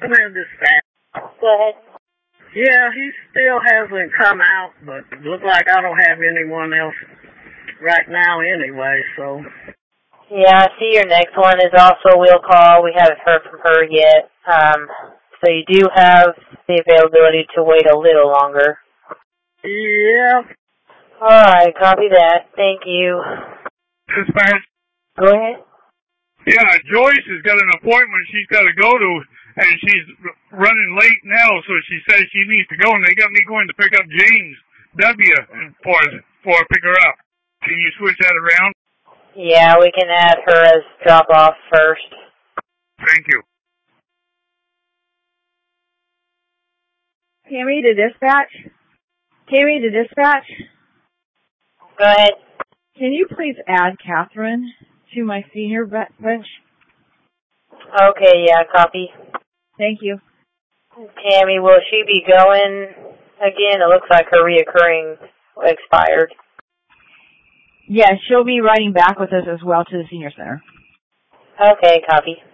Command dispatch. Go ahead. Yeah, he still hasn't come out, but it looks like I don't have anyone else right now anyway, so. Yeah, I see your next one is also a wheel call. We haven't heard from her yet. So you do have the availability to wait a little longer. Yeah. Alright, copy that. Thank you. Dispatch. Go ahead. Yeah, Joyce has got an appointment she's got to go to, and she's running late now, so she says she needs to go, and they got me going to pick up James W. for pick her up. Can you switch that around? Yeah, we can add her as drop-off first. Thank you. Tammy to dispatch? Tammy to dispatch? Go ahead. Can you please add Catherine to my senior bench? Okay, yeah, copy. Thank you. Tammy, will she be going again? It looks like her reoccurring expired. Yeah, she'll be riding back with us as well to the senior center. Okay, copy.